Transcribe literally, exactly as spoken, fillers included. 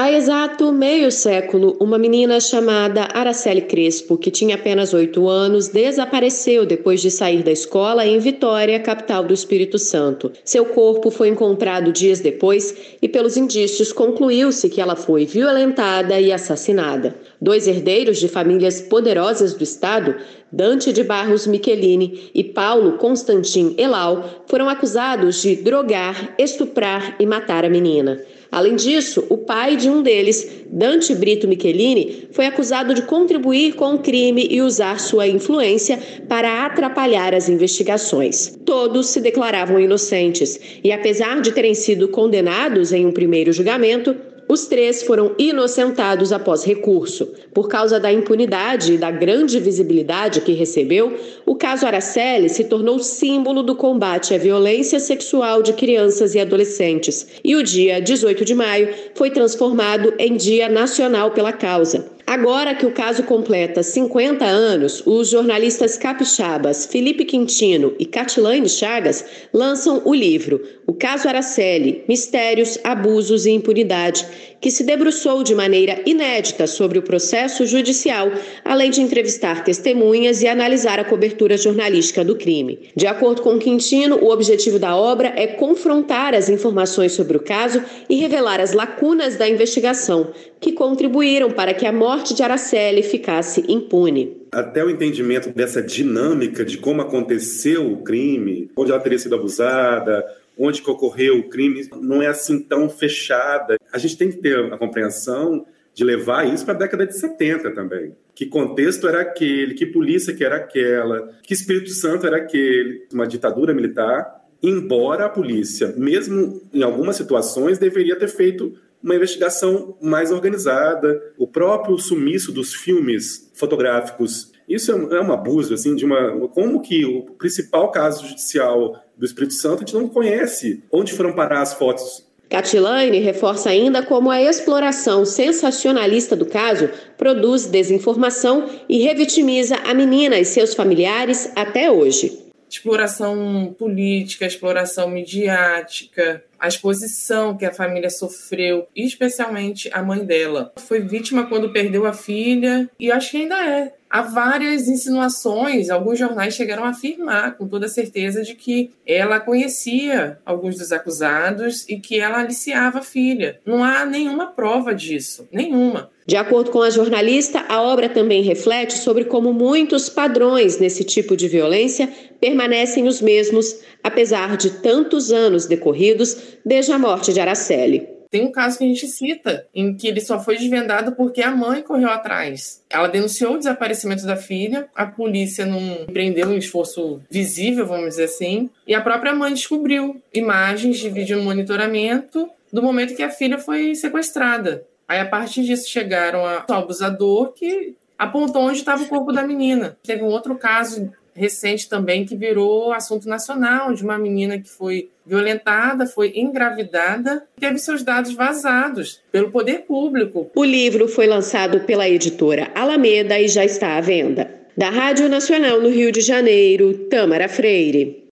Há exato meio século, uma menina chamada Araceli Crespo, que tinha apenas oito anos, desapareceu depois de sair da escola em Vitória, capital do Espírito Santo. Seu corpo foi encontrado dias depois e, pelos indícios, concluiu-se que ela foi violentada e assassinada. Dois herdeiros de famílias poderosas do estado, Dante de Barros Michelini e Paulo Constantin Elau, foram acusados de drogar, estuprar e matar a menina. Além disso, o pai de um deles, Dante Brito Michelini, foi acusado de contribuir com o crime e usar sua influência para atrapalhar as investigações. Todos se declaravam inocentes e, apesar de terem sido condenados em um primeiro julgamento, os três foram inocentados após recurso. Por causa da impunidade e da grande visibilidade que recebeu, o caso Araceli se tornou símbolo do combate à violência sexual de crianças e adolescentes. E o dia dezoito de maio foi transformado em Dia Nacional pela causa. Agora que o caso completa cinquenta anos, os jornalistas capixabas Felipe Quintino e Catilane Chagas lançam o livro O Caso Araceli, Mistérios, Abusos e Impunidade, que se debruçou de maneira inédita sobre o processo judicial, além de entrevistar testemunhas e analisar a cobertura jornalística do crime. De acordo com Quintino, o objetivo da obra é confrontar as informações sobre o caso e revelar as lacunas da investigação, que contribuíram para que a morte de Araceli ficasse impune. Até o entendimento dessa dinâmica de como aconteceu o crime, onde ela teria sido abusada, onde que ocorreu o crime, não é assim tão fechada. A gente tem que ter a compreensão de levar isso para a década de setenta também. Que contexto era aquele, que polícia que era aquela, que Espírito Santo era aquele, uma ditadura militar, embora a polícia, mesmo em algumas situações, deveria ter feito uma investigação mais organizada. O próprio sumiço dos filmes fotográficos, isso é um abuso, assim, de uma... Como que o principal caso judicial do Espírito Santo, a gente não conhece onde foram parar as fotos. Catilane reforça ainda como a exploração sensacionalista do caso produz desinformação e revitimiza a menina e seus familiares até hoje. Exploração política, exploração midiática, a exposição que a família sofreu, e especialmente a mãe dela. Foi vítima quando perdeu a filha, e acho que ainda é. Há várias insinuações, alguns jornais chegaram a afirmar com toda certeza de que ela conhecia alguns dos acusados e que ela aliciava a filha. Não há nenhuma prova disso, nenhuma. De acordo com a jornalista, a obra também reflete sobre como muitos padrões nesse tipo de violência permanecem os mesmos, apesar de tantos anos decorridos desde a morte de Araceli. Tem um caso que a gente cita, em que ele só foi desvendado porque a mãe correu atrás. Ela denunciou o desaparecimento da filha, a polícia não empreendeu um esforço visível, vamos dizer assim, e a própria mãe descobriu imagens de vídeo monitoramento do momento que a filha foi sequestrada. Aí, a partir disso, chegaram ao abusador, que apontou onde estava o corpo da menina. Teve um outro caso recente também que virou assunto nacional, de uma menina que foi violentada, foi engravidada, teve seus dados vazados pelo poder público. O livro foi lançado pela editora Alameda e já está à venda. Da Rádio Nacional no Rio de Janeiro, Tâmara Freire.